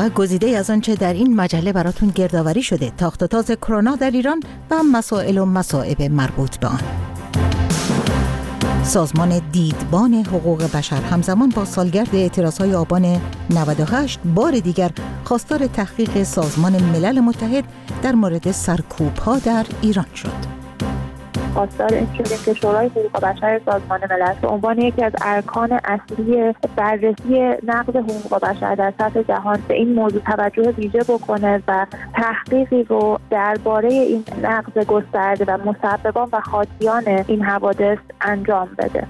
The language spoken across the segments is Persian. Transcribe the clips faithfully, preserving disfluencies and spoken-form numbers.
و گزیده از آنچه در این مجله براتون گردآوری شده، تاخت و تاز کرونا در ایران و مسائل و مصائب مربوط به آن. سازمان دیدبان حقوق بشر همزمان با سالگرد اعتراضهای آبان نود و هشت بار دیگر خواستار تحقیق سازمان ملل متحد در مورد سرکوب‌ها در ایران شد. خواستار این شده که شورای حقوق بشر سازمان ملل به عنوان یکی از ارکان اصلی بررسی نقض حقوق بشر در سطح جهان به این موضوع توجه ویژه بکنه و تحقیقی رو درباره این نقض گسترده و مسببان و خاطیان این حوادث انجام بده.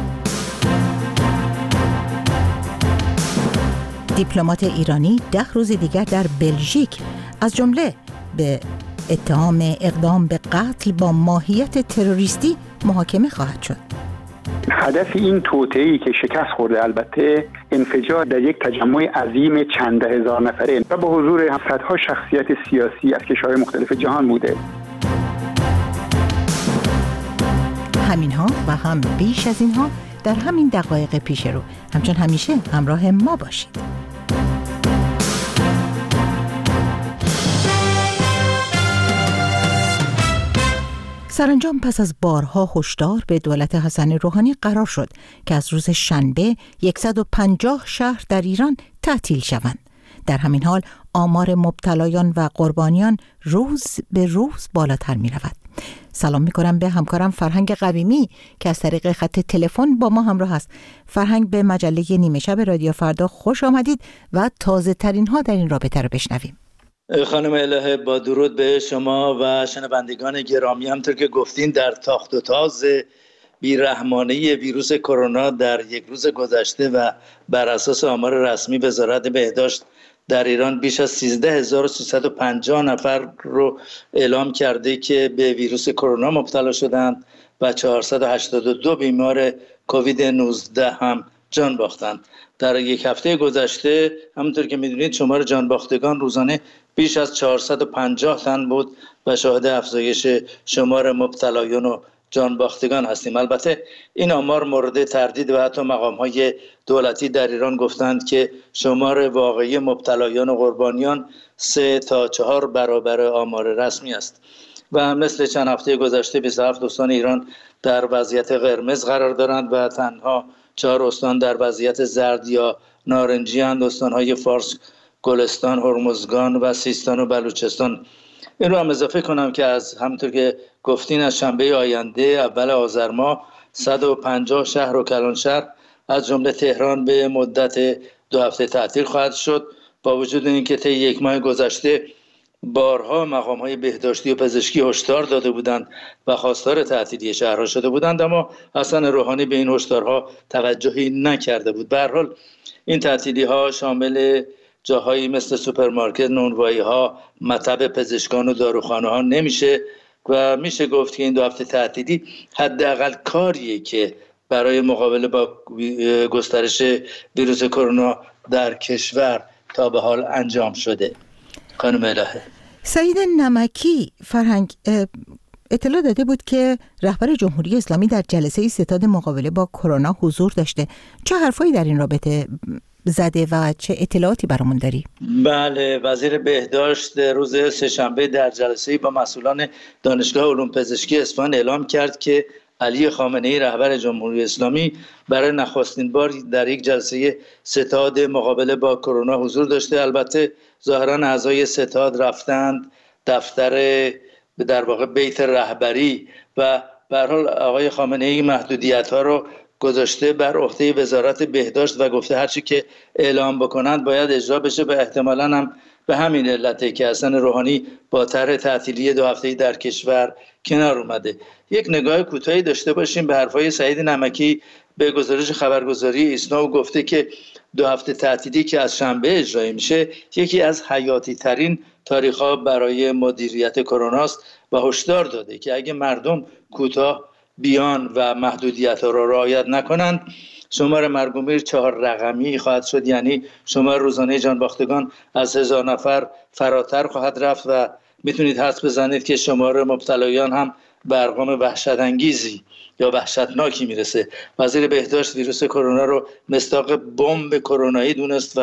دیپلمات ایرانی ده روز دیگر در بلژیک از جمله به اتهام اقدام به قتل با ماهیت تروریستی محاکمه خواهد شد. هدف این توطئه‌ای که شکست خورده البته انفجار در یک تجمع عظیم چند هزار نفره و با حضور صدها شخصیت سیاسی از کشورهای مختلف جهان بوده. همینها و هم بیش از اینها در همین دقایق پیش رو. همچون همیشه همراه ما باشید. سرانجام پس از بارها هشدار به دولت حسن روحانی قرار شد که از روز شنبه صد و پنجاه شهر در ایران تعطیل شوند. در همین حال آمار مبتلایان و قربانیان روز به روز بالاتر می رود. سلام می کنم به همکارم فرهنگ قویمی که از طریق خط تلفن با ما همراه است. فرهنگ، به مجله نیمه شب رادیو فردا خوش آمدید و تازه ترین ها در این رابطه رو بشنویم. خانم الهه، با درود به شما و شنوندگان گرامی، همطور که گفتین در تاخت و تاز بیرحمانه ویروس کرونا در یک روز گذشته و بر اساس آمار رسمی وزارت بهداشت در ایران بیش از سیزده هزار و سیصد و پنجاه نفر رو اعلام کرده که به ویروس کرونا مبتلا شدند و چهارصد و هشتاد و دو بیمار کووید نوزده هم جان باختند. در یک هفته گذشته همونطور که میدونید شمار جان باختگان روزانه بیش از چهارصد و پنجاه تن بود و شاهد افزایش شمار مبتلایان و جان باختگان هستیم. البته این آمار مورد تردید و حتی مقام‌های دولتی در ایران گفتند که شمار واقعی مبتلایان و قربانیان سه تا چهار برابر آمار رسمی است و مثل چند هفته گذشته بیست و هفت استان ایران در وضعیت قرمز قرار دارند و تنها چهار استان در وضعیت زرد یا نارنجی اند: استان‌های فارس، گلستان، هرمزگان و سیستان و بلوچستان. این رو هم اضافه کنم که از همونطور که گفتین از شنبه آینده اول آذر ماه صد و پنجاه شهر و کلانشهر از جمله تهران به مدت دو هفته تعطیل خواهد شد، با وجود اینکه طی یک ماه گذشته بارها مقام‌های بهداشتی و پزشکی هشدار داده بودند و خواستار تعطیلی شهرها شده بودند، اما حسن روحانی به این هشدارها توجهی نکرده بود. به هر حال این تعطیلی‌ها شامل جاهایی مثل سوپرمارکت، نونوایی‌ها، مطب پزشکان و داروخانه‌ها نمیشه و میشه گفت که این دو هفته تعطیلی حداقل کاریه که برای مقابله با گسترش ویروس کرونا در کشور تا به حال انجام شده. خانم الهه، سعید نمکی فرهنگ اطلاع داده بود که رهبر جمهوری اسلامی در جلسه ستاد مقابله با کرونا حضور داشته. چه حرفایی در این رابطه زده و چه اطلاعاتی برامون داری؟ بله، وزیر بهداشت روز سه‌شنبه در جلسه‌ای با مسئولان دانشگاه علوم پزشکی اصفهان اعلام کرد که علی خامنه‌ای رهبر جمهوری اسلامی برای نخستین بار در یک جلسه ستاد مقابله با کرونا حضور داشته. البته ظاهرا اعضای ستاد رفتند دفتر در واقع بیت رهبری و به هر حال آقای خامنه‌ای محدودیت‌ها رو گذاشته بر عهده وزارت بهداشت و گفته هرچی که اعلام بکنند باید اجرا بشه و احتمالاً هم به همین علته که حسن روحانی با طرح تعطیلی دو هفته‌ای در کشور کنار اومده. یک نگاه کوتاهی داشته باشیم به حرفای سعید نمکی به گزارش خبرگزاری ایسنا. و گفته که دو هفته تعطیلی که از شنبه اجرا میشه یکی از حیاتی ترین تاریخ‌ها برای مدیریت کرونا است و هشدار داده که اگه مردم کوتاه بیان و محدودیت‌ها را رعایت نکنند شمار مرگ و میر چهار رقمی خواهد شد، یعنی شمار روزانه جان باختگان از هزار نفر فراتر خواهد رفت و میتونید حدس بزنید که شمار مبتلایان هم به ارقام وحشت انگیزی یا وحشتناکی میرسه. وزیر بهداشت ویروس کرونا رو مصداق بمب کرونایی دونست و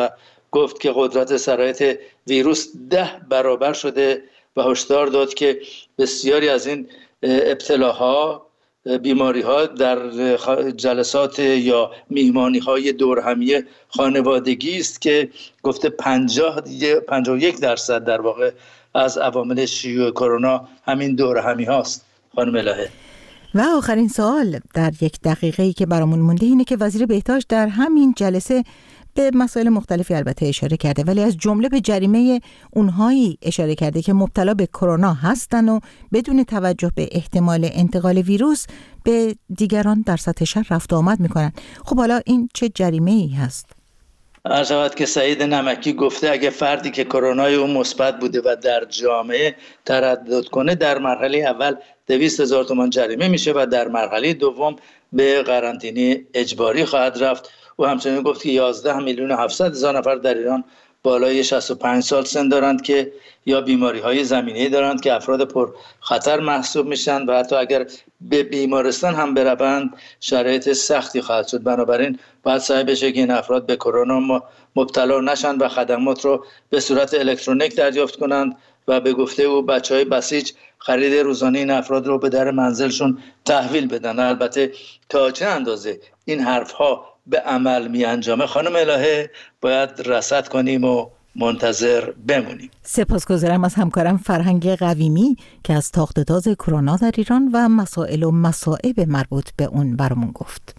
گفت که قدرت سرایت ویروس ده برابر شده و هشدار داد که بسیاری از این ابتلاها، بیماری ها در جلسات یا میهمانی های دورهمی خانوادگی است که گفته پنجاه و یک درصد در واقع از عوامل شیوع کرونا همین دورهمی هاست. خانم الهه، و آخرین سوال در یک دقیقه ای که برامون مونده اینه که وزیر بهداشت در همین جلسه به مسائل مختلفی البته اشاره کرده، ولی از جمله به جریمه اونهایی اشاره کرده که مبتلا به کرونا هستن و بدون توجه به احتمال انتقال ویروس به دیگران در سطح شهر رفت و آمد میکنن. خب حالا این چه جریمه ای هست؟ عرض شود که سعید نمکی گفته اگه فردی که کرونای اون مثبت بوده و در جامعه تردد کنه در مرحله اول دویست هزار تومان جریمه میشه و در مرحله دوم به قرنطینه اجباری خواهد رفت. و همچنین گفت که یازده میلیون و هفتصد هزار نفر در ایران بالای شصت و پنج سال سن دارند که یا بیماری های زمینه‌ای دارند که افراد پر خطر محسوب میشن و حتی اگر به بیمارستان هم بروند شرایط سختی خواهد شد. بنابراین باید سعی بشه که این افراد به کرونا مبتلا نشن و خدمات رو به صورت الکترونیک دریافت کنند و به گفته او بچهای بسیج خرید روزانه این افراد رو به در منزلشون تحویل بدن. البته تا چه اندازه این حرفها به عمل می انجامه خانم الهه باید رصد کنیم و منتظر بمونیم. سپاسگزارم از همکارم فرهنگ قویمی که از تاخت و تاز کرونا در ایران و مسائل و مصائب مربوط به اون برامون گفت.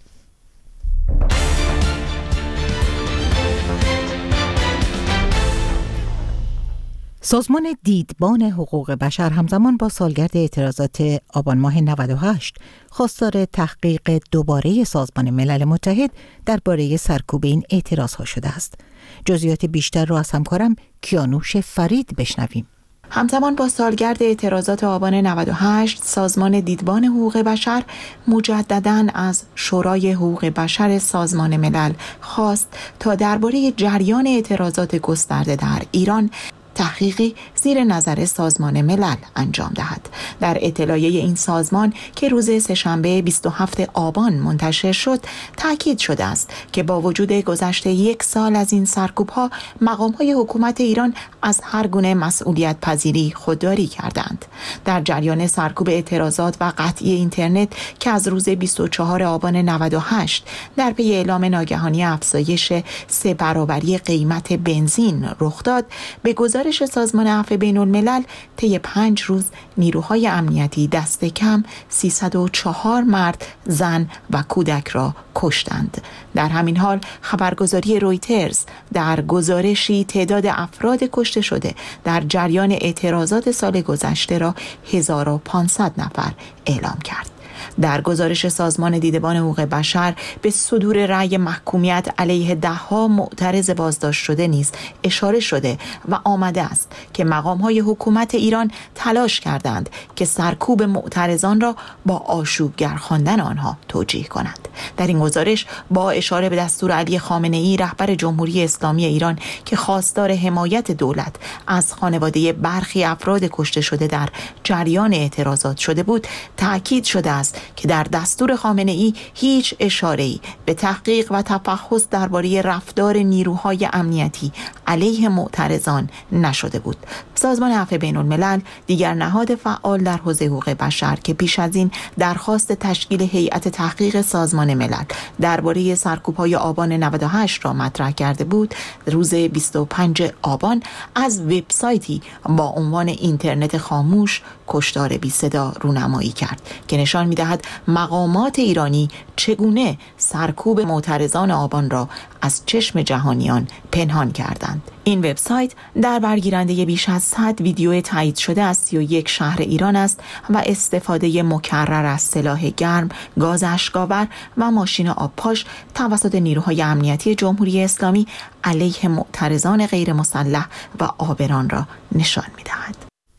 سازمان دیدبان حقوق بشر همزمان با سالگرد اعتراضات آبان ماه نود و هشت خواستار تحقیق دوباره سازمان ملل متحد درباره سرکوب این اعتراضها شده است. جزئیات بیشتر را از همکارم کیانوش فرید بشنویم. همزمان با سالگرد اعتراضات آبان نود و هشت، سازمان دیدبان حقوق بشر مجدداً از شورای حقوق بشر سازمان ملل خواست تا درباره جریان اعتراضات گسترده در ایران تحقیقی زیر نظر سازمان ملل انجام دهد. در اطلاعیه این سازمان که روز سه‌شنبه بیست و هفتم آبان منتشر شد تاکید شده است که با وجود گذشت یک سال از این سرکوب‌ها مقام‌های حکومت ایران از هر گونه مسئولیت پذیری خودداری کردند. در جریان سرکوب اعتراضات و قطعی اینترنت که از روز بیست و چهارم آبان نود و هشت در پی اعلام ناگهانی افزایش سه برابری قیمت بنزین رخ داد، به گزارش سازمان عفو بین الملل طی پنج روز نیروهای امنیتی دست کم سیصد و چهار مرد، زن و کودک را کشتند. در همین حال خبرگزاری رویترز در گزارشی تعداد افراد کشته شده در جریان اعتراضات سال گذشته را هزار و پانصد نفر اعلام کرد. در گزارش سازمان دیدبان حقوق بشر به صدور رأی محکومیت علیه ده‌ها معترض بازداشت شده نیز اشاره شده و آمده است که مقام‌های حکومت ایران تلاش کردند که سرکوب معترضان را با آشوبگر خواندن آنها توجیه کنند. در این گزارش با اشاره به دستور علی خامنه‌ای رهبر جمهوری اسلامی ایران که خواستار حمایت دولت از خانواده برخی افراد کشته شده در جریان اعتراضات شده بود، تأکید شده است که در دستور خامنه‌ای هیچ اشاره‌ای به تحقیق و تفحص درباره رفتار نیروهای امنیتی علیه معترضان نشده بود. سازمان عفو بین الملل دیگر نهاد فعال در حوزه حقوق بشر که پیش از این درخواست تشکیل هیئت تحقیق سازمان ملل درباره سرکوب‌های آبان نود و هشت را مطرح کرده بود، روز بیست و پنجم آبان از وبسایتی با عنوان اینترنت خاموش کشتار بی صدا رونمایی کرد که نشان می‌دهد مقامات ایرانی چگونه سرکوب معترضان آبان را از چشم جهانیان پنهان کردند. این وبسایت در برگیرنده بیش از صد ویدیو تایید شده از سی و یک شهر ایران است و استفاده مکرر از سلاح گرم، گاز اشک‌آور و ماشین آبپاش توسط نیروهای امنیتی جمهوری اسلامی علیه معترضان غیر مسلح و عابران را نشان می‌دهد.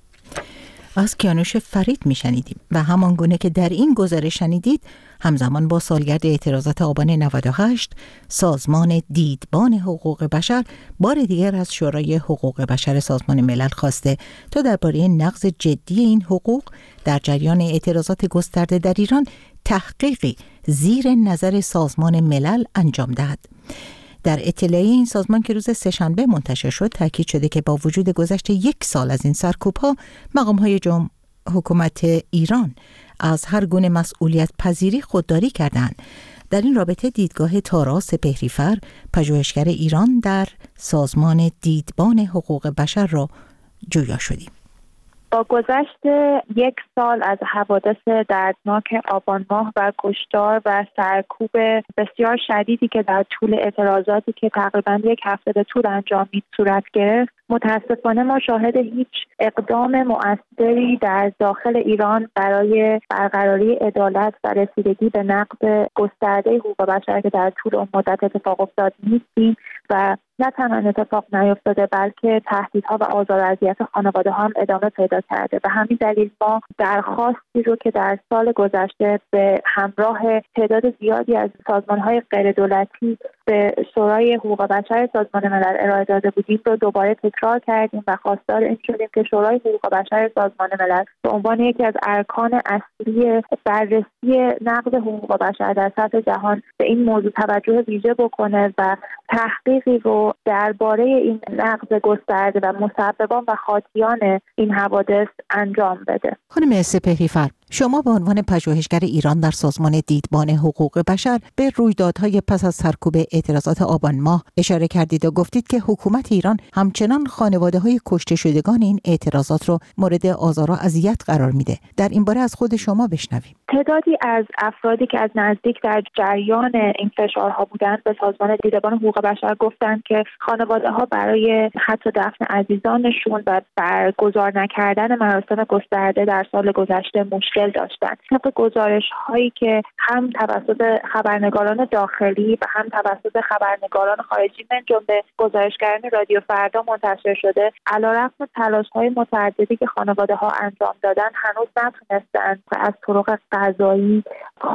از کیانوش فرید میشنیدیم و همان گونه که در این گزارش شنیدید، همزمان با سالگرد اعتراضات آبان نود و هشت، سازمان دیدبان حقوق بشر بار دیگر از شورای حقوق بشر سازمان ملل خواسته تا درباره نقض جدی این حقوق در جریان اعتراضات گسترده در ایران تحقیقی زیر نظر سازمان ملل انجام دهد. در اطلاعیه این سازمان که روز سه‌شنبه منتشر شد تاکید شده که با وجود گذشت یک سال از این سرکوب‌ها مقام‌های جمهوری حکومت ایران از هر گونه مسئولیت پذیری خودداری کردند. در این رابطه دیدگاه تارا سپهری‌فر، پژوهشگر ایران در سازمان دیدبان حقوق بشر را جویا شدیم. با گذشت یک سال از حوادث دردناک آبان ماه و کشتار و سرکوب بسیار شدیدی که در طول اعتراضاتی که تقریبا یک هفته به طول انجام دید صورت گرفت، متاسفانه ما شاهد هیچ اقدام مؤثری در داخل ایران برای برقراری عدالت و رسیدگی به نقض گسترده حقوق بشر که در طول اون مدت اتفاق افتاد نیستیم و نه تنها اتفاق نیفتاده بلکه تهدیدها و آزار و اذیت خانواده ها هم ادامه پیدا کرده. به همین دلیل ما درخواستی رو که در سال گذشته به همراه تعداد زیادی از سازمان‌های غیر دولتی به شورای حقوق بشر سازمان ملل ارائه داده بودیم رو دوباره تکرار کردیم و خواستار این شدیم که شورای حقوق بشر سازمان ملل به عنوان یکی از ارکان اصلی بررسی نقض حقوق بشر در سطح جهان به این موضوع توجه ویژه بکنه و تحقیقی رو درباره این نقض گسترده و مسببان و خاطیان این حوادث انجام بده. خانم سپهری‌فر، شما به عنوان پژوهشگر ایران در سازمان دیدبان حقوق بشر به رویدادهای پس از سرکوب اعتراضات آبان ماه اشاره کردید و گفتید که حکومت ایران همچنان خانواده‌های کشته شدگان این اعتراضات رو مورد آزار و اذیت قرار میده. در این باره از خود شما بشنویم. تعدادی از افرادی که از نزدیک در جریان این فشارها بودند به سازمان دیدبان حقوق بشر گفتند که خانواده‌ها برای حتی دفن عزیزانشون و برگزار نکردن مراسم گسترده در سال گذشته مشکل داشتند. طبق گزارش‌هایی که هم توسط خبرنگاران داخلی و هم توسط خبرنگاران خارجی من جمله گزارشگران رادیو فردا منتشر شده، علیرغم تلاش‌های متعددی که خانواده‌ها انجام دادند هنوز نتونستند از طرق قضایی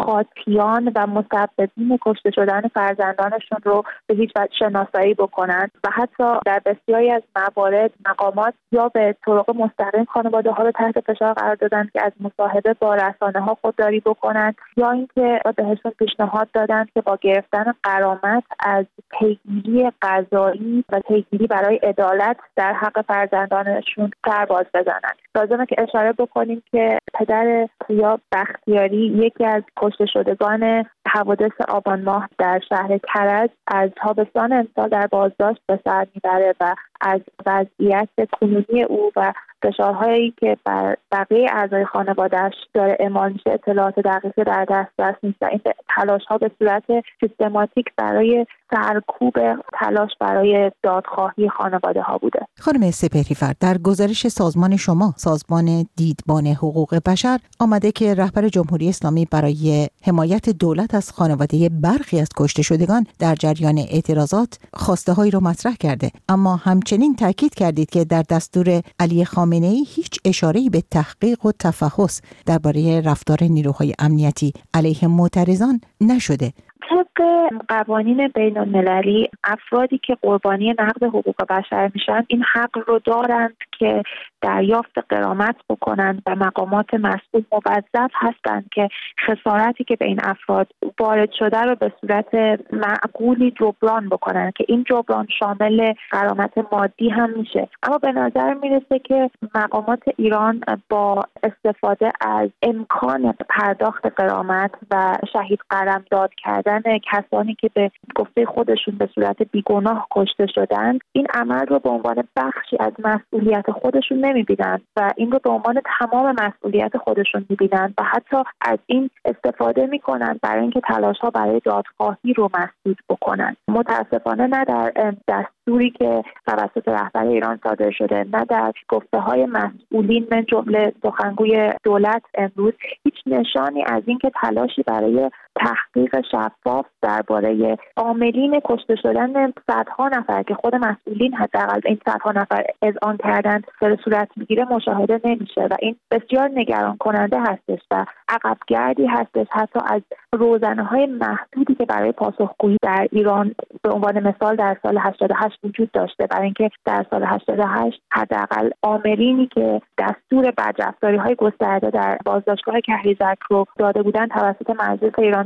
خاطیان و مسببین کشته شدن فرزندانشون رو به هیچ وجه شناسایی بکنند و حتی در بسیاری از موارد مقامات یا به طرق مستقیم خانواده‌ها رو تحت فشار قرار دادند که از مصاحبه با رسانه‌ها خودداری بکنند یا اینکه بهشون پیشنهاد دادند که با گرفتن غرامت از پیگیری قضایی و پیگیری برای عدالت در حق فرزندانشون سر باز بزنند. لازمه که اشاره بکنیم که پدر پویا بختیاری یکی از کشته شدگان حوادث آبان ماه در شهر کرج از تابستان امسال در بازداشت به سر میبره و از وضعیت کنونی او و فشارهایی که بر بقیه اعضای خانواده‌اش داره اعمال میشه اطلاعات دقیقی در دسترس نیست و این تلاش‌ها به صورت سیستماتیک برای سرکوب تلاش برای دادخواهی خانواده‌ها بوده. خانم سپهری‌فر، در گزارش سازمان شما، سازمان دیدبان حقوق بشر، آمده که رهبر جمهوری اسلامی برای حمایت دولت از خانواده برخی از کشته شدگان در جریان اعتراضات خواسته‌هایی را مطرح کرده، اما همچنین تاکید کردید که در دستور علی خامنه‌ای هیچ اشاره‌ای به تحقیق و تفحص درباره رفتار نیروهای امنیتی علیه معترضان نشده. طبق قوانین بین المللی افرادی که قربانی نقض حقوق بشر میشن این حق رو دارند که دریافت غرامت بکنند و مقامات مسئول موظف هستند که خسارتی که به این افراد وارد شده رو به صورت معقولی جبران بکنند که این جبران شامل غرامت مادی هم میشه. اما به نظر میرسه که مقامات ایران با استفاده از امکان پرداخت غرامت و شهید قلمداد کردن کسانی که به گفته خودشون به صورت بیگناه کشته شدند این عمل رو به عنوان بخشی از مسئولیت خودشون نمیبینند و این رو به عنوان تمام مسئولیت خودشون میبینند و حتی از این استفاده میکنند برای اینکه تلاش‌ها برای دادخواهی رو مسدود بکنند. متاسفانه نه در دستوری که توسط رهبر ایران صادر شده نه در گفته‌های مسئولین من جمله سخنگوی دولت امروز هیچ نشانی از اینکه تلاشی برای تحقیق شفاف درباره عاملین کشته شدن صدها نفر که خود مسئولین حداقل این صدها نفر اذعان کردند در صورت میگیره مشاهده نمیشه و این بسیار نگران کننده هستش و عقبگردی هستش حتی از روزنه‌های محدودی که برای پاسخگویی در ایران به عنوان مثال در سال هشتاد و هشت وجود داشته، برای اینکه در سال هشتاد و هشت حداقل عاملینی که دستور بدرفتاری‌های گسترده در بازداشتگاه کهریزک رو داده بودند توسط مجلس ایران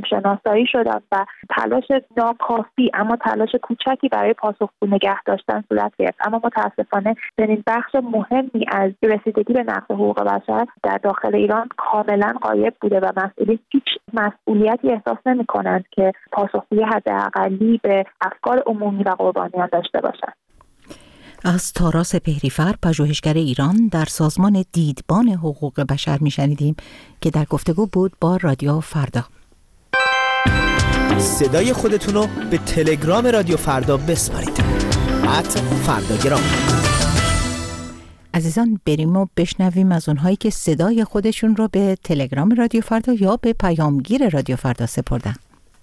شناسایی شدن و تلاش ناکافی اما تلاش کوچکی برای پاسخگو نگه داشتن صورت گرفت. اما متاسفانه چنین بخش مهمی از رسیدگی به نقض حقوق بشر در داخل ایران کاملا غایب بوده و مسئولین هیچ مسئولیتی احساس نمی‌کنند که پاسخگویی حداقلی به افکار عمومی و قربانیان داشته باشند. از تارا سپهری‌فر، پژوهشگر ایران در سازمان دیدبان حقوق بشر میشنیدیم که در گفتگو بود با رادیو فردا. صدای خودتون رو به تلگرام رادیو فردا بسپارید. ات فرداگرام. عزیزان بریم و بشنویم از اونهایی که صدای خودشون رو به تلگرام رادیو فردا یا به پیامگیر رادیو فردا سپردن.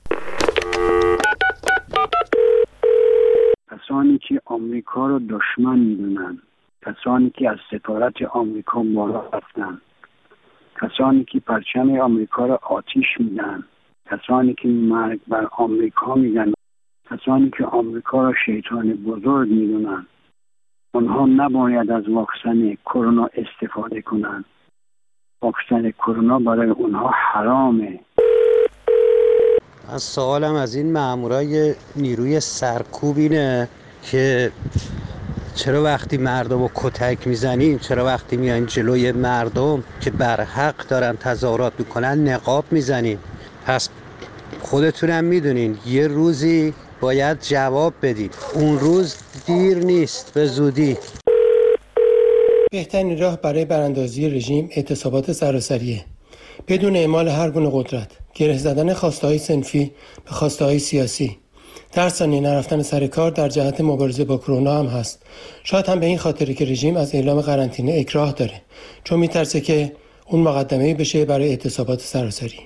کسانی که آمریکا رو دشمن میدونن، کسانی که از سفارت آمریکا بالا رفتن، کسانی که پرچم آمریکا رو آتیش میدن، کسانی که مرگ بر آمریکا میگن، کسانی که آمریکا رو شیطان بزرگ میدونن، اونها نباید از واکسن کرونا استفاده کنن. واکسن کرونا برای اونها حرامه. از سوالم از این مامورای نیروی سرکوب اینه که چرا وقتی مردم رو کتک میزنین، چرا وقتی میان جلوی مردم که بر حق دارن تظاهرات میکنن نقاب میزنین؟ پس خودتونم میدونین یه روزی باید جواب بدید، اون روز دیر نیست، به زودی. بهترین راه برای براندازی رژیم اعتصابات سراسریه، بدون اعمال هر گونه قدرت، گره زدن خواسته‌های صنفی به خواسته‌های سیاسی. در ثانیه نرفتن سر کار در جهت مبارزه با کرونا هم هست. شاید هم به این خاطره که رژیم از اعلام قرنطینه اکراه داره، چون میترسه که اون مقدمه‌ای بشه برای اعتصابات سراسری.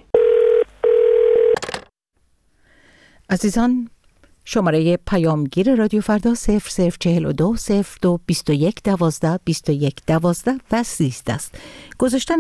عزیزان، شماره پیامگیر رادیو فردا صفر صفر چهل و دو صفر دو بیست و یک دوازده بیست و یک دوازده و سیزده است. گذاشتن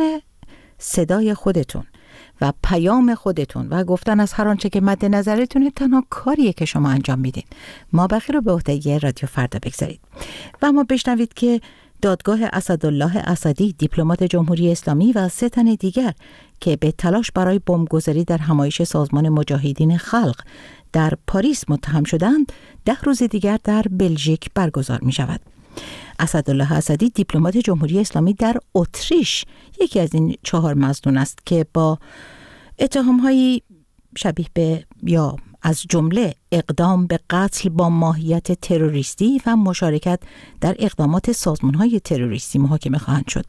صدای خودتون و پیام خودتون و گفتن از هر آنچه که مد نظرتونه تنها کاریه که شما انجام میدین. ما بقیه رو به عهده رادیو فردا بگذارید. و ما بشنوید که دادگاه اسدالله اسدی، دیپلمات جمهوری اسلامی و سه تن دیگر که به تلاش برای بمبگذاری در همایش سازمان مجاهدین خلق در پاریس متهم شدند، ده روز دیگر در بلژیک برگزار می شود. اسدالله اسدی، دیپلمات جمهوری اسلامی در اتریش، یکی از این چهار مظنون است که با اتهام‌هایی شبیه به یا از جمله اقدام به قتل با ماهیت تروریستی و مشارکت در اقدامات سازمان‌های تروریستی محاکمه خواهند شد.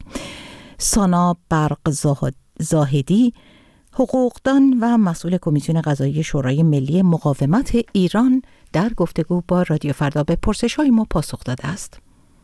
سانا برق زاهدی، حقوقدان و مسئول کمیسیون قضایی شورای ملی مقاومت ایران، در گفتگو با رادیو فردا به پرسش‌های ما پاسخ داده است.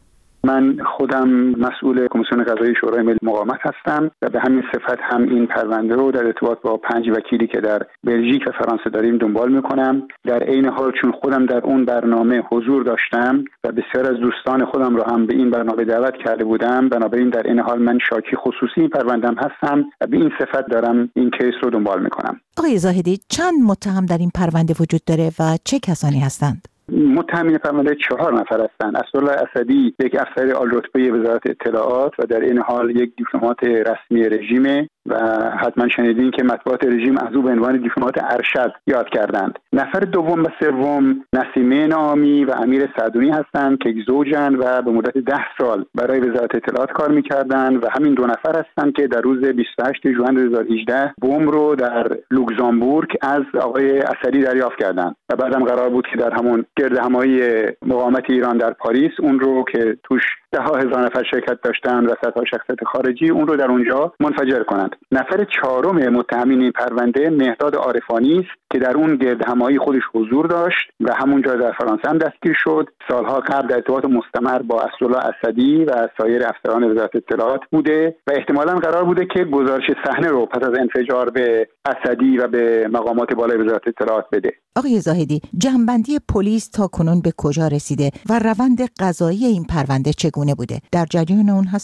من خودم مسئول کمیسیون قضایی شورای ملی مقاومت هستم و به همین صفت هم این پرونده رو در ارتباط با پنج وکیلی که در بلژیک و فرانسه داریم دنبال میکنم. در عین حال چون خودم در اون برنامه حضور داشتم و بسیار از دوستان خودم رو هم به این برنامه دعوت کرده بودم، بنابراین در این حال من شاکی خصوصی این پرونده‌ام هستم و به این صفت دارم این کیس رو دنبال میکنم. آقای زاهدی، چند متهم در این پرونده وجود داره و چه کسانی هستند؟ متهمین پرونده چهار نفر هستند. اسدالله اسدی یک افسر عالی‌رتبه وزارت اطلاعات و در این حال یک دیپلمات رسمی رژیم و حتما شنیدین که مطبوعات رژیم از او به عنوان دیپلمات ارشد یاد کردند. نفر دوم و سوم نسیمه نامی و امیر سعدونی هستند که زوجن و به مدت ده سال برای وزارت اطلاعات کار می‌کردند و همین دو نفر هستند که در روز بیست و هشتم ژوئن دو هزار و هجده بمب رو در لوکزامبورگ از آقای اسدی دریافت کردند و بعدم قرار بود که در همون گرد همایی مقاومت ایران در پاریس اون رو که توش ده ها هزار نفر شرکت داشتن و صدها شخصیت خارجی اون رو در اونجا منفجر کنند. نفر چهارم متهمین این پرونده مهداد عارفانی است که در اون گرد همایی خودش حضور داشت و همونجا در فرانسه هم دستگیر شد. سالها قبل در ارتباط مستمر با اسدالله اسدی و سایر افسران وزارت اطلاعات بوده و احتمالاً قرار بوده که گزارش صحنه رو پس از انفجار به اسدی و به مقامات بالای وزارت اطلاعات بده. آقای زاهدی، جمع‌بندی پلیس تا کنون به کجا رسیده و روند قضایی این پرونده چگونه بوده؟ در جریان اون هستید؟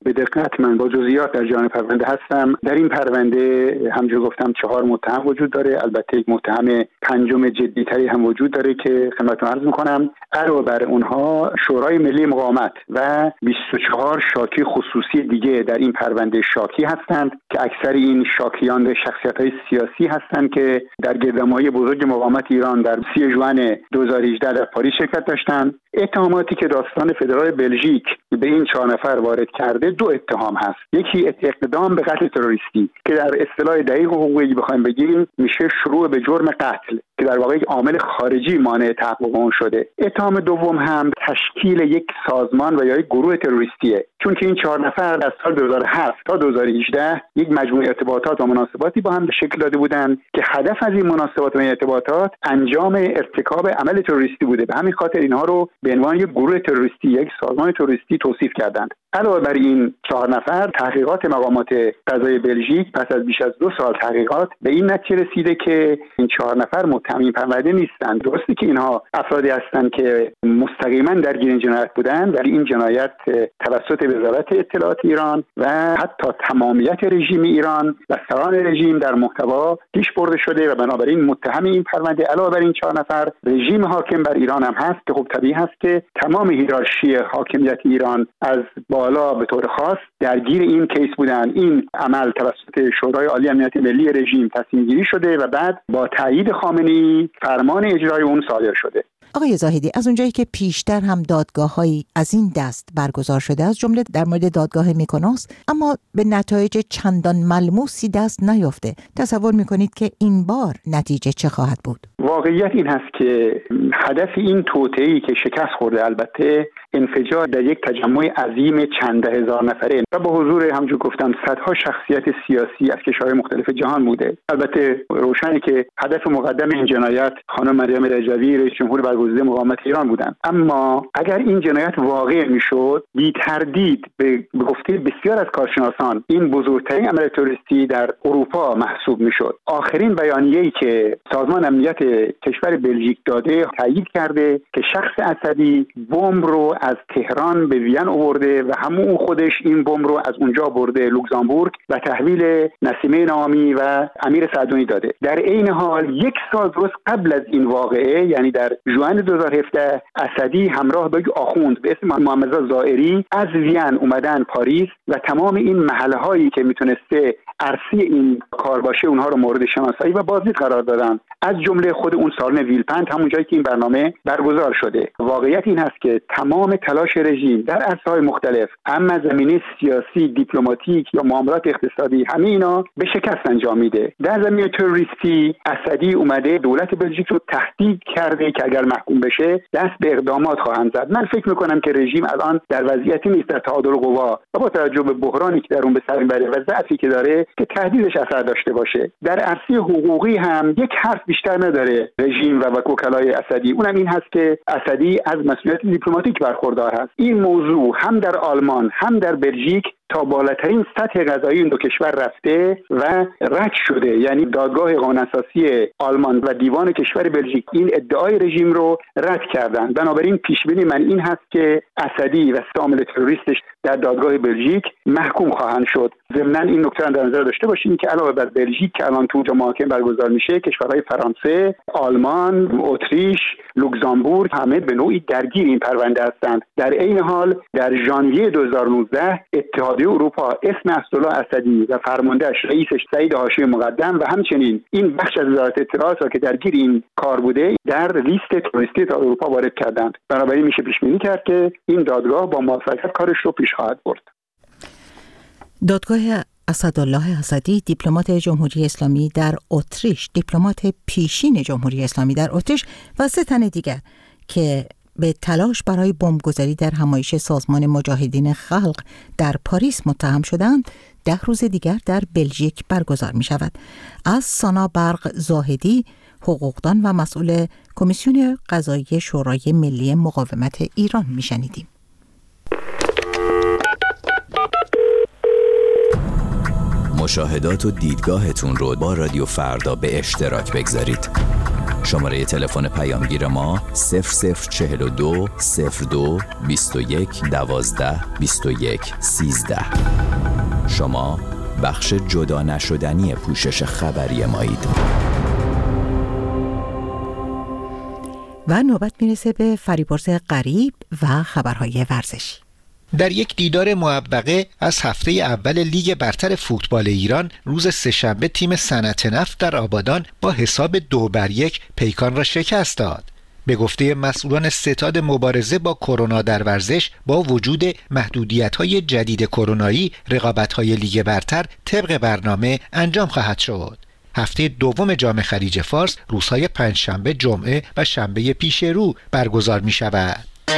به دقت من با جزئیات در جریان پرونده هستم. در این پرونده همونجور گفتم چهار متهم وجود داره، البته یک متهم پنجم جدی‌تری هم وجود داره که خدمتتون عرض می‌کنم. علاوه بر اونها شورای ملی مقاومت و بیست و چهار شاکی خصوصی دیگه در این پرونده شاکی هستند که اکثر این شاکیان شخصیت‌های سیاسی هستند که در گردهمایی بزرگ مقاومت ایران در سی ژوئن دو هزار و هجده در پاریس شرکت داشتند. اتهاماتی که داستان فدرال بلژیک به این چهار نفر وارد کرده دو اتهام هست. یکی اقدام به قتل تروریستی که در اصطلاح دقیق حقوقی بخوایم بگیم میشه شروع به جرم قتل که در واقع عامل خارجی مانع تحقق اون شده. اتهام دوم هم تشکیل یک سازمان و یا یک گروه تروریستیه، چون که این چهار نفر از سال دو هزار و هفت تا دو هزار و هجده یک مجموعه ارتباطات و مناسباتی با هم به شکل داده بودند که هدف از این مناسبات و این ارتباطات انجام ارتکاب عمل تروریستی بوده. به همین خاطر اینها رو به عنوان یک گروه تروریستی، یک سازمان تروریستی توصیف کردند. علاوه بر این چهار نفر، تحقیقات مقامات قضایی بلژیک پس از بیش از دو سال تحقیقات به این نتیجه رسیده که این چهار نفر متهم پرونده نیستند. درسته که اینها افرادی هستند که مستقیما درگیر این جنایت بودند، ولی این جنایت توسط وزارت اطلاعات ایران و حتی تمامیت رژیم ایران و سران رژیم در محتوا پیش برده شده و بنابراین متهم این پرونده علاوه بر این چهار نفر رژیم حاکم بر ایران هم هست که خب طبیعی هست که تمام هیرارشی حاکمیت ایران از بالا به طور خاص درگیر این کیس بودن. این عمل توسط شورای عالی امنیت ملی رژیم تصمیم گیری شده و بعد با تایید خامنه‌ای فرمان اجرای اون صادر شده. آقای زاهدی، از اونجایی که پیشتر هم دادگاه‌هایی از این دست برگزار شده از جمله در مورد دادگاه میکونوس، اما به نتایج چندان ملموسی دست نیافته، تصور میکنید که این بار نتیجه چه خواهد بود؟ واقعیت این هست که هدف این توطئه‌ای که شکست خورده، البته انفجار در یک تجمع عظیم چند هزار نفره و با حضور همونجور گفتم صدها شخصیت سیاسی از کشورهای مختلف جهان بوده. البته روشنه که هدف مقدم این جنایت خانم مریم رجوی رئیس جمهور برگزیده مقاومت ایران بودند. اما اگر این جنایت واقع میشد، بی تردید به گفته بسیار از کارشناسان این بزرگترین عمل تروریستی در اروپا محسوب میشد. آخرین بیانیه‌ای که سازمان امنیت کشور بلژیک داده تایید کرده که شخص اسدی بمب رو از تهران به وین آورده و همون خودش این بمب رو از اونجا برده لوکزامبورگ و تحویل نسیمه نامی و امیر سعدونی داده. در عین حال یک سال درست قبل از این واقعه، یعنی در ژوئن دو هزار و هفده، اسدی همراه با یک آخوند به اسم محمد زائری از وین اومدن پاریس و تمام این محله هایی که میتونسته عرصه این کار باشه اونها رو مورد شناسایی و بازدید قرار دادن، از جمله خود اون سالن ویلپند، همون جایی که این برنامه برگزار شده. واقعیت این هست که تمام تلاش رژیم در عرصه‌های مختلف، اما زمینه سیاسی، دیپلماتیک یا معاملات اقتصادی، همه اینا به شکست انجام میده. در زمینه تروریستی اسدی اومده دولت بلژیک رو تهدید کرده که اگر محکوم بشه دست به اقدامات خواهند زد. من فکر میکنم که رژیم الان در وضعیتی نیست در تعادل قوا و با توجه به بحرانی که در اون به سر میبره و ضعفی که داره که تهدیدش اثر داشته باشه. در عرصه حقوقی هم یک حرف بیشتر نداره رژیم و وکلای اسدی، اونم این هست که اسدی از مسئولیت دیپلماتیک برخوردار هست. این موضوع هم در آلمان هم در بلژیک تا بالاترین سطح قضایی این دو کشور رفته و رد شده. یعنی دادگاه قانون اساسی آلمان و دیوان کشور بلژیک این ادعای رژیم رو رد کردن. بنابراین پیش بینی من این هست که اسدی و عامل تروریستش در دادگاه بلژیک محکوم خواهند شد. ضمن این نکته رو در نظر داشته باشیم که علاوه بر بلژیک که الان تو اونجا محاکمه برگزار میشه، کشورهای فرانسه، آلمان، اتریش، لوکزامبورگ همه به نوعی درگیر این پرونده هستند. در عین حال در ژانویه دو هزار و نوزده اتحادیه اروپا اسم اسدالله اسدی و فرماندهش رئیسش سعید هاشمی مقدم و همچنین این بخش از وزارت اطلاعات را که درگیر این کار بوده در لیست تروریستی تا اروپا وارد کردند. بنابراین میشه پیش بینی کرد که این دادگاه با موفقیت کارش رو پیش خواهد برد. دادگاه اسدالله اسدی، دیپلمات جمهوری اسلامی در اتریش، دیپلمات پیشین جمهوری اسلامی در اتریش و سه تن دیگر که به تلاش برای بمبگذاری در همایش سازمان مجاهدین خلق در پاریس متهم شدند، ده روز دیگر در بلژیک برگزار می شود. از سانا برق زاهدی، حقوقدان و مسئول کمیسیون قضایی شورای ملی مقاومت ایران می شنیدیم. مشاهدات و دیدگاهتون رو با رادیو فردا به اشتراک بگذارید. شماره تلفن پیامگیر ما صفر صفر چهل و دو صفر دو بیست و یک دوازده بیست و یک سیزده. شما بخش جدا نشدنی پوشش خبری مایید. و نوبت میرسه به فریبرز غریب و خبرهای ورزشی. در یک دیدار معوقه از هفته اول لیگ برتر فوتبال ایران روز سه‌شنبه تیم صنعت نفت در آبادان با حساب دو بر یک پیکان را شکست داد. به گفته مسئولان ستاد مبارزه با کرونا در ورزش، با وجود محدودیت‌های جدید کرونایی، رقابت‌های لیگ برتر طبق برنامه انجام خواهد شد. هفته دوم جام خلیج فارس روزهای پنجشنبه، جمعه و شنبه پیش رو برگزار می شود.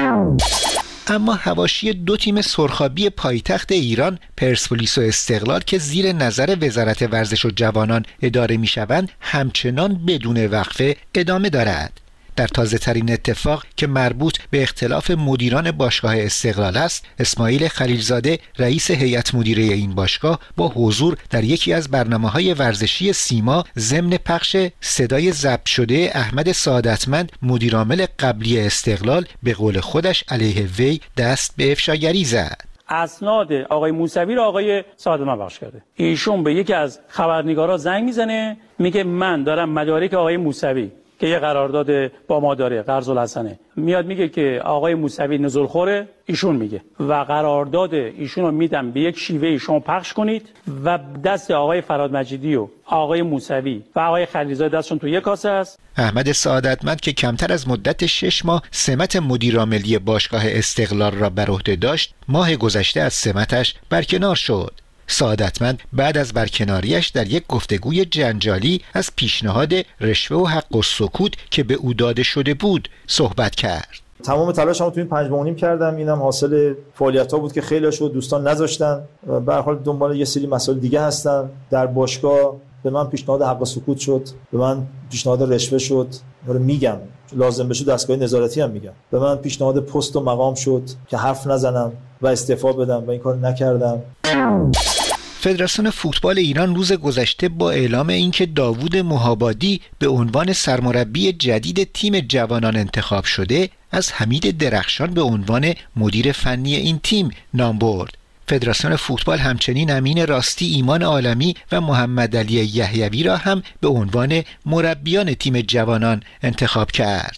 اما حواشی دو تیم سرخابی پایتخت ایران، پرسپولیس و استقلال که زیر نظر وزارت ورزش و جوانان اداره می شوند، همچنان بدون وقفه ادامه دارد. در تازه ترین اتفاق که مربوط به اختلاف مدیران باشگاه استقلال است، اسماعیل خلیلزاده رئیس هیئت مدیره این باشگاه با حضور در یکی از برنامه‌های ورزشی سیما ضمن پخش صدای ضبط شده احمد سعادتمند مدیرعامل قبلی استقلال به قول خودش علیه وی دست به افشاگری زد. اسناد آقای موسوی را آقای سعادتمند بخش کرده. ایشون به یکی از خبرنگارا زنگ میزنه، میگه من دارم مدارک آقای موسوی که یه قرارداد با ما داره، قرض الحسنه، میاد میگه که آقای موسوی نزولخوره، ایشون میگه و قرارداد ایشون رو میدم به یک شیوه شما پخش کنید و دست آقای فراد مجیدی و آقای موسوی و آقای خلیلزاده دستشون تو یک کاسه است. احمد سعادتمند که کمتر از مدت شش ماه سمت مدیرعاملی باشگاه استقلال را بر عهده داشت، ماه گذشته از سمتش برکنار شد. سعادتمند بعد از برکناریش در یک گفتگوی جنجالی از پیشنهاد رشوه و حق السکوت که به او داده شده بود صحبت کرد. تمام تلاشمو تو این پنج ماه و نیم کردم، اینم حاصل فعالیت‌ها بود که خیلی‌هاشو دوستان نذاشتن. به هر حال دنبال یه سری مسائل دیگه هستن. در باشگاه به من پیشنهاد حق سکوت شد، به من پیشنهاد رشوه شد، رو میگم لازم بشه دستگاه نظارتی هم میگم، به من پیشنهاد پست و مقام شد که حرف نزنم و استعفا بدم و این کار نکردم. فدراسیون فوتبال ایران روز گذشته با اعلام اینکه داوود مهابادی به عنوان سرمربی جدید تیم جوانان انتخاب شده، از حمید درخشان به عنوان مدیر فنی این تیم نام برد. فدراسیون فوتبال همچنین امین راستی ایمان عالمی و محمد علی یحیوی را هم به عنوان مربیان تیم جوانان انتخاب کرد.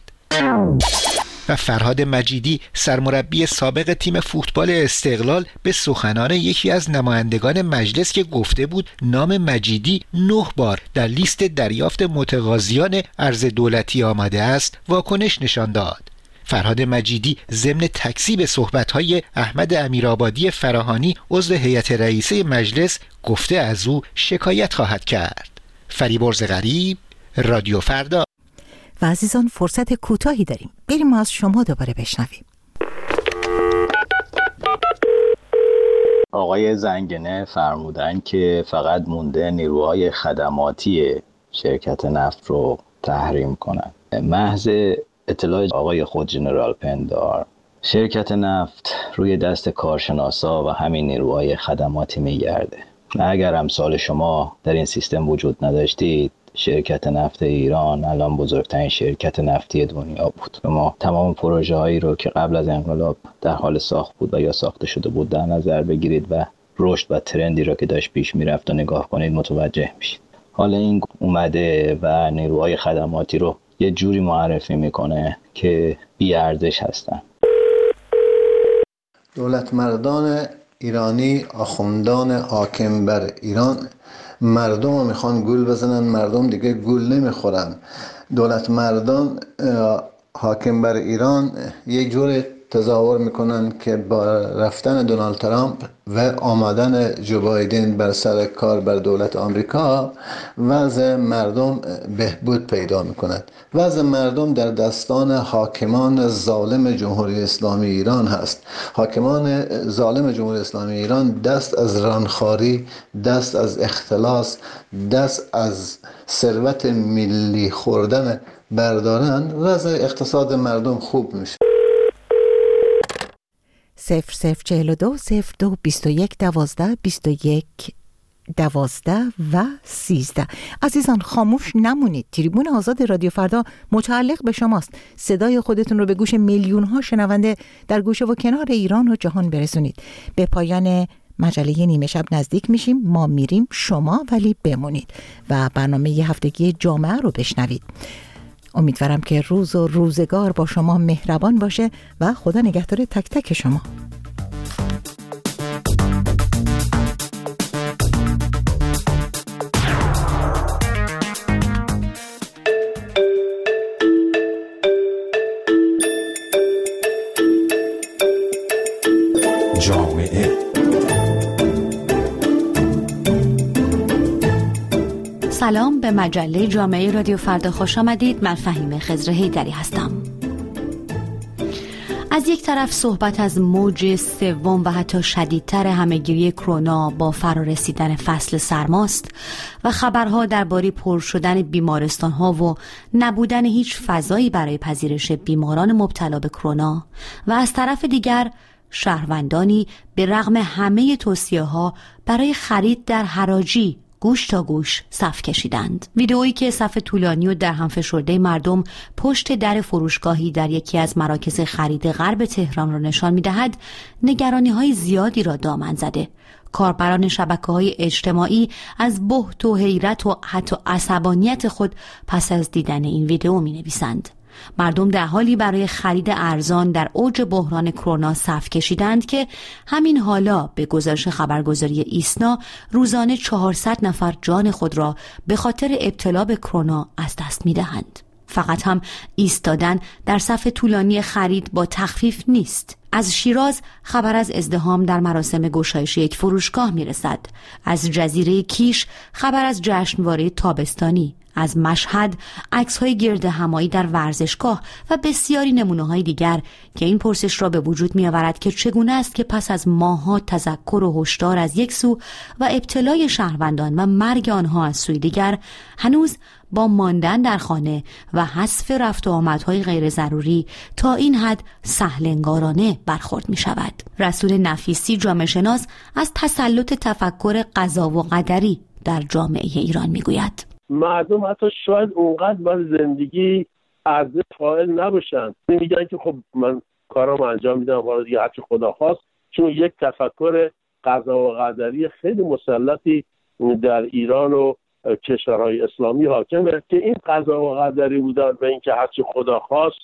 و فرهاد مجیدی سرمربی سابق تیم فوتبال استقلال به سخنان یکی از نمایندگان مجلس که گفته بود نام مجیدی نه بار در لیست دریافت متقاضیان ارز دولتی آمده است واکنش نشان داد. فرهاد مجیدی ضمن تکذیب صحبت‌های احمد امیرآبادی فراهانی عضو هیئت رئیسه مجلس گفته از او شکایت خواهد کرد. فریبرز غریب، رادیو فردا. و عزیزان فرصت کوتاهی داریم، بریم از شما دوباره بشنویم. آقای زنگنه فرمودن که فقط مونده نیروهای خدماتی شرکت نفت رو تحریم کنن. محض اطلاع آقای خود جنرال پندار، شرکت نفت روی دست کارشناسا و همین نیروهای خدماتی میگرده. اگر امثال شما در این سیستم وجود نداشتید، شرکت نفت ایران الان بزرگترین شرکت نفتی دنیا بود. ما تمام پروژه هایی رو که قبل از انقلاب در حال ساخت بود و یا ساخته شده بود در نظر بگیرید و رشد و ترندی رو که داشت پیش میرفت و نگاه کنید متوجه میشید. حالا این اومده و نیروهای خدماتی رو یه جوری معرفی میکنه که بی ارزش هستن. دولت مردان ایرانی، آخوندان حاکم بر ایران مردم رو میخوان گول بزنن، مردم دیگه گول نمیخورن. دولت مردان حاکم بر ایران یک جور تظاهر میکنن که با رفتن دونالد ترامپ و آمدن جو بایدن بر سر کار بر دولت آمریکا وضع مردم بهبود پیدا میکند. وضع مردم در دستان حاکمان ظالم جمهوری اسلامی ایران هست. حاکمان ظالم جمهوری اسلامی ایران دست از رانخواری، دست از اختلاس، دست از ثروت ملی خوردن بردارن، وضع اقتصاد مردم خوب میشه. صفر صفر چهل و دو صفر دو بیست و یک دوازده بیست و یک دوازده و سیزده. عزیزان خاموش نمونید، تریبون آزاد رادیو فردا متعلق به شماست. صدای خودتون رو به گوش میلیون ها شنونده در گوشه و کنار ایران و جهان برسونید. به پایان مجله نیمه شب نزدیک میشیم. ما میریم، شما ولی بمونید و برنامه ی هفتگی جامعه رو بشنوید. امیدوارم که روز و روزگار با شما مهربان باشه و خدا نگهدار تک تک شما. جامعه سلام، به مجله جامعه رادیو فردا خوش آمدید. من فهیمه خضر حیدری هستم. از یک طرف صحبت از موج سوم و حتی شدیدتر همهگیری کرونا با فرارسیدن فصل سرماست و خبرها درباره پر شدن بیمارستان‌ها و نبودن هیچ فضایی برای پذیرش بیماران مبتلا به کرونا، و از طرف دیگر شهروندانی به رغم همه توصیه‌ها برای خرید در حراجی گوش تا گوش صف کشیدند. ویدئویی که صف طولانی و در هم فشرده مردم پشت در فروشگاهی در یکی از مراکز خرید غرب تهران را نشان می‌دهد، نگرانی‌های زیادی را دامن زده. کاربران شبکه‌های اجتماعی از بهت و حیرت و حتی عصبانیت خود پس از دیدن این ویدئو می‌نویسند. مردم در حالی برای خرید ارزان در اوج بحران کرونا صف کشیدند که همین حالا به گزارش خبرگزاری ایسنا روزانه چهارصد نفر جان خود را به خاطر ابتلا به کرونا از دست می‌دهند. فقط هم ایستادن در صف طولانی خرید با تخفیف نیست. از شیراز خبر از ازدحام در مراسم گشایش یک فروشگاه میرسد. از جزیره کیش خبر از جشنواره تابستانی. از مشهد عکس‌های گرد همایی در ورزشگاه و بسیاری نمونه‌های دیگر که این پرسش را به وجود می‌آورد که چگونه است که پس از ماه‌ها تذکر و هشدار از یک سو و ابتلای شهروندان و مرگ آنها از سوی دیگر، هنوز با ماندن در خانه و حذف رفت و آمدهای غیر ضروری تا این حد سهل‌انگارانه برخورد می‌شود. رسول نفیسی جامعه شناس از تسلط تفکر قضا و قدری در جامعه ایران می‌گوید: مردم حتی شاید اونقدر بر زندگی ارزش قائل نباشن، میگن که خب من کارم انجام میدم حالا دیگه هرچی خدا خواست، چون یک تفکر قضا و قدری خیلی مسلطی در ایران و کشورهای اسلامی حاکمه که این قضا و قدری بودن به اینکه هرچی خدا خواست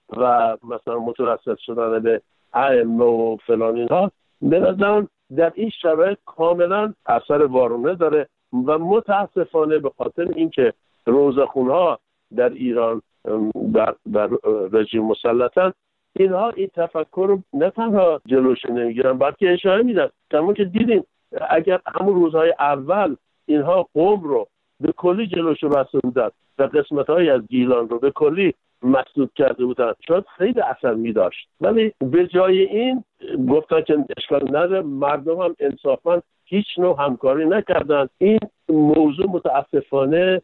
و مثلا مترصد شدن به ائمه و فلان اینها، به نظرم در این شرایط کاملا اثر وارونه داره و متاسفانه به خاطر اینکه روزخونها در ایران بر, بر رژیم مسلطن، اینها این تفکر رو نه تنها جلوش نمیگیرن بلکه اشاره میدن. همون که دیدیم اگر همون روزهای اول اینها قم رو به کلی جلوش بسته بودن و قسمت‌های از گیلان رو به کلی مسدود کرده بودن، شاید خیلی اثر می‌داشت. ولی به جای این گفتن که اشکال نداره، مردم هم انصافاً هیچ نوع همکاری نکردن. این موضوع متاسفانه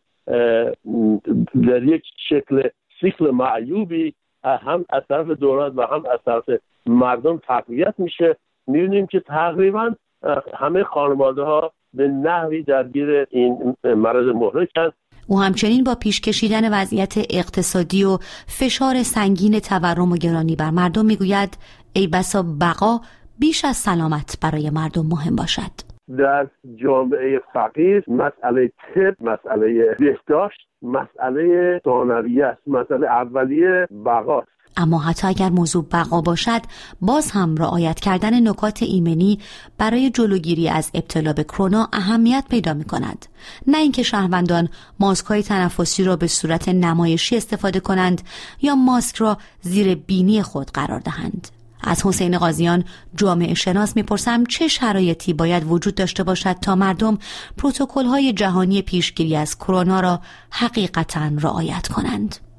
در یک شکل سیکل معیوبی هم از طرف دولت و هم از طرف مردم تقویت میشه. می‌بینیم که تقریباً همه خانواده‌ها به نحوی درگیر این مرض مهلکند. او همچنین با پیش کشیدن وضعیت اقتصادی و فشار سنگین تورم و گرانی بر مردم میگوید ای بسا بقا بیش از سلامت برای مردم مهم باشد. در جامعه فقیر مسئله طب، مسئله بهداشت، مسئله ثانویه است، مسئله اولیه بقاست. اما حتی اگر موضوع بقا باشد، باز هم رعایت کردن نکات ایمنی برای جلوگیری از ابتلا به کرونا اهمیت پیدا می کند. نه اینکه شهروندان ماسک‌های تنفسی را به صورت نمایشی استفاده کنند یا ماسک را زیر بینی خود قرار دهند. از حسین قاضیان جامعه شناس میپرسم چه شرایطی باید وجود داشته باشد تا مردم پروتکل‌های جهانی پیشگیری از کرونا را حقیقتاً رعایت کنند؟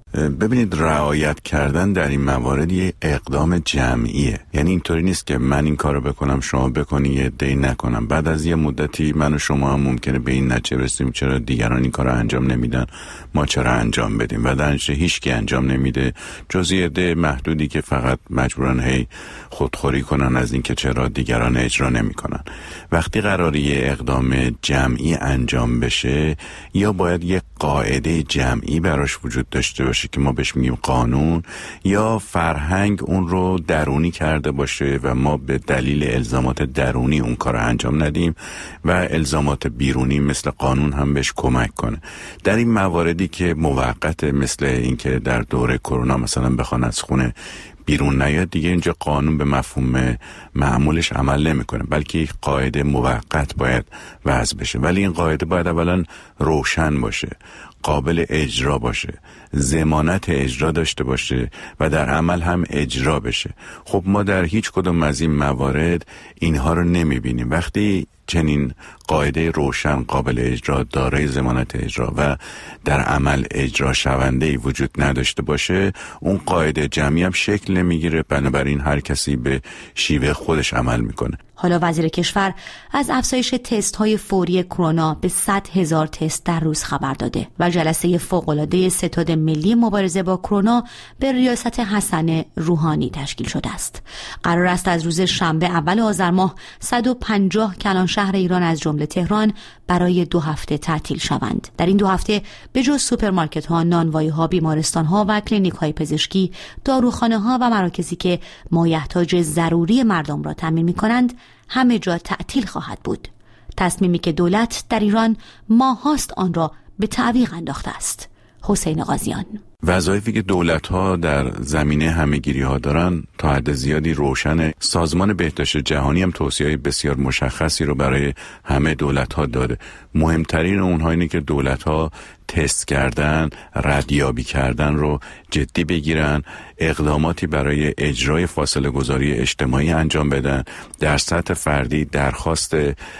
ببینید رعایت کردن در این موارد یه اقدام جمعیه، یعنی اینطوری نیست که من این کارو بکنم شما بکنی یه دی نکنم، بعد از یه مدتی من و شما هم ممکنه به این نتیجه برسیم چرا دیگران این کارو انجام نمیدن ما چرا انجام بدیم و در نتیجه هیچ کی انجام نمیده جز یه عده محدودی که فقط مجبورن هی خودخوری کنن از اینکه چرا دیگران اجرا نمیکنن. وقتی قراره یه اقدام جمعی انجام بشه یا باید یه قاعده جمعی براش وجود داشته باشه که ما بهش میگیم قانون، یا فرهنگ اون رو درونی کرده باشه و ما به دلیل الزامات درونی اون کار رو انجام ندیم و الزامات بیرونی مثل قانون هم بهش کمک کنه. در این مواردی که موقت مثل اینکه در دوره کرونا مثلا بخوان از خونه بیرون نیاد دیگه اینجا قانون به مفهوم معمولش عمل نمیکنه، بلکه یک قاعده موقت باید وضع بشه، ولی این قاعده باید اولا روشن باشه، قابل اجرا باشه، ضمانت اجرا داشته باشه و در عمل هم اجرا بشه. خب ما در هیچ کدوم از این موارد اینها رو نمیبینیم. وقتی چنین قاعده روشن قابل اجرا دارای ضمانت اجرا و در عمل اجرا شونده وجود نداشته باشه اون قاعده جمعی هم شکل نمیگیره، بنابراین هر کسی به شیوه خودش عمل میکنه. حالا وزیر کشور از افزایش تست های فوری کرونا به صد هزار تست در روز خبر داده و جلسه فوق‌العاده ستاد ملی مبارزه با کرونا به ریاست حسن روحانی تشکیل شده است. قرار است از روز شنبه اول آذر ماه صد و پنجاه کلان شهر ایران از جمله تهران برای دو هفته تعطیل شوند. در این دو هفته به جز سوپرمارکت ها، نانوایی ها، بیمارستان ها و کلینیک های پزشکی، داروخانه ها و مراکزی که مایحتاج ضروری مردم را تامین می کنند همه جا تعطیل خواهد بود. تصمیمی که دولت در ایران ماهاست آن را به تعویق انداخته است. حسین قاضیان: وظایفی که دولت‌ها در زمینه همه‌گیری‌ها دارن تا حد زیادی روشنه. سازمان بهداشت جهانی هم توصیه‌های بسیار مشخصی رو برای همه دولت‌ها داده. مهمترین اونها اینه که دولت‌ها تست کردن، ردیابی کردن رو جدی بگیرن، اقداماتی برای اجرای فاصله گذاری اجتماعی انجام بدن، در سطح فردی درخواست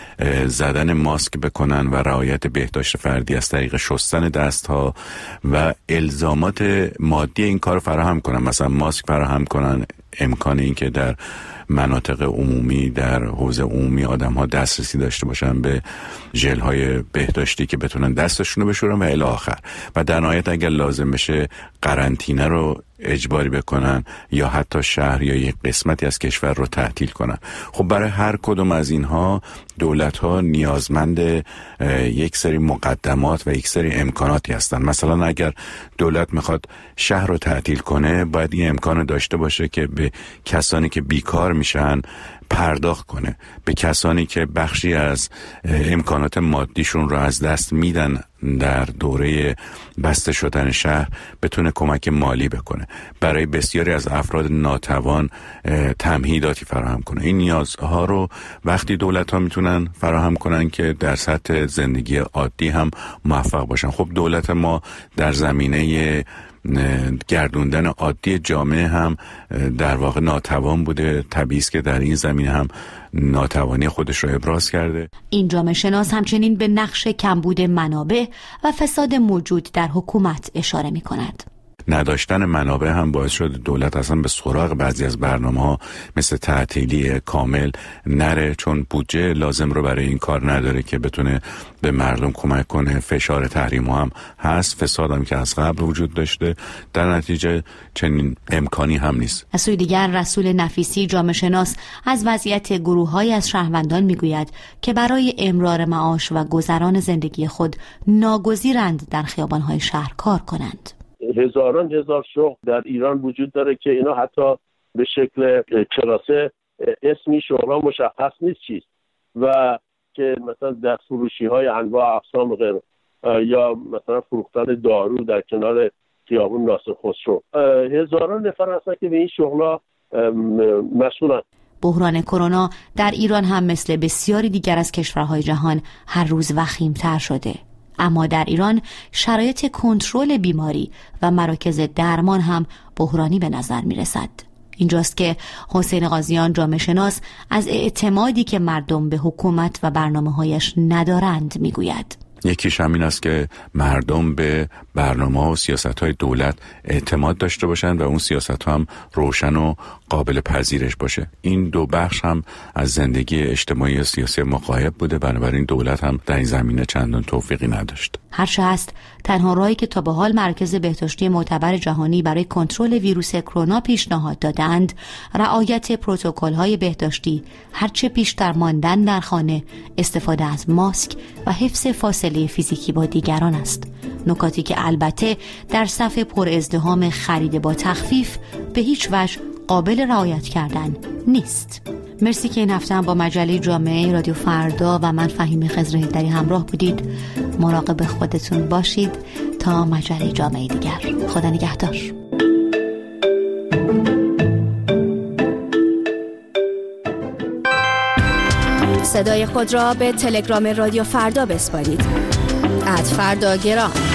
زدن ماسک بکنن و رعایت بهداشت فردی از طریق شستن دست‌ها و الزامات مادی این کار فراهم کنن، مثلا ماسک فراهم کنن، امکان این که در مناطق عمومی در حوزه عمومی آدم ها دسترسی داشته باشن به ژل های بهداشتی که بتونن دستشون رو بشورن و الی آخر، و در نهایت اگر لازم بشه قرنطینه رو اجباری بکنن یا حتی شهر یا یک قسمتی از کشور رو تعطیل کنن. خب برای هر کدوم از اینها دولت ها نیازمند یک سری مقدمات و یک سری امکاناتی هستن. مثلا اگر دولت میخواد شهر رو تعطیل کنه باید این امکان داشته باشه که به کسانی که بیکار میشن پرداخت کنه، به کسانی که بخشی از امکانات مادیشون رو از دست میدن در دوره بسته شدن شهر بتونه کمک مالی بکنه، برای بسیاری از افراد ناتوان تمهیداتی فراهم کنه. این نیازها رو وقتی دولت ها میتونن فراهم کنن که در سطح زندگی عادی هم موفق باشن. خب دولت ما در زمینه گردوندن عادی جامعه هم در واقع ناتوان بوده، طبیعی است که در این زمینه هم ناتوانی خودش رو ابراز کرده. این جامعه شناس همچنین به نقش کمبود منابع و فساد موجود در حکومت اشاره می کند. نداشتن منابع هم باعث شده دولت اصلا به سراغ بعضی از برنامه‌ها مثل تعطیلی کامل نره، چون بودجه لازم رو برای این کار نداره که بتونه به مردم کمک کنه. فشار تحریم هم هست، فساد هم که از قبل وجود داشته، در نتیجه چنین امکانی هم نیست. از سوی دیگر رسول نفیسی جامعه شناس از وضعیت گروه‌های از شهروندان میگوید که برای امرار معاش و گذران زندگی خود ناگزیرند در خیابان‌های شهر کار کنند. هزاران هزار شغل در ایران وجود داره که اینا حتی به شکل کلاسه اسمی شغلها مشخص نیست چیست، و که مثلا دست فروشی های انواع اقسام غیر یا مثلا فروختن دارو در کنار خیابون ناصر خسرو، هزاران نفر هستن که به این شغلها مسئولن. بحران کرونا در ایران هم مثل بسیاری دیگر از کشورهای جهان هر روز وخیم‌تر شده، اما در ایران شرایط کنترل بیماری و مراکز درمان هم بحرانی به نظر می رسد. اینجاست که حسین قاضیان جامعه شناس از اعتمادی که مردم به حکومت و برنامه‌هایش ندارند می گوید. یکیش همین است که مردم به برنامه و سیاست‌های دولت اعتماد داشته باشند و اون سیاست‌ها هم روشن و قابل پذیرش باشه. این دو بخش هم از زندگی اجتماعی و سیاسی ما غایب بوده، بنابراین دولت هم در این زمینه چندان توفیقی نداشت. هرچه هست تنها راهی که تا به حال مرکز بهداشتی معتبر جهانی برای کنترل ویروس کرونا پیشنهاد دادند رعایت پروتکل‌های بهداشتی، هرچه بیشتر ماندن در خانه، استفاده از ماسک و حفظ فاصله فیزیکی با دیگران است. نکاتی که البته در صف پر ازدحام خرید با تخفیف به هیچ وجه قابل رعایت کردن نیست. مرسی که این هفته هم با مجله جامعه رادیو فردا و من فهیمه خضرهیدری همراه بودید. مراقب خودتون باشید تا مجله جامعه دیگر. خدا نگهدار. صدای خود را به تلگرام رادیو فردا بسپارید. ات فردا گرام.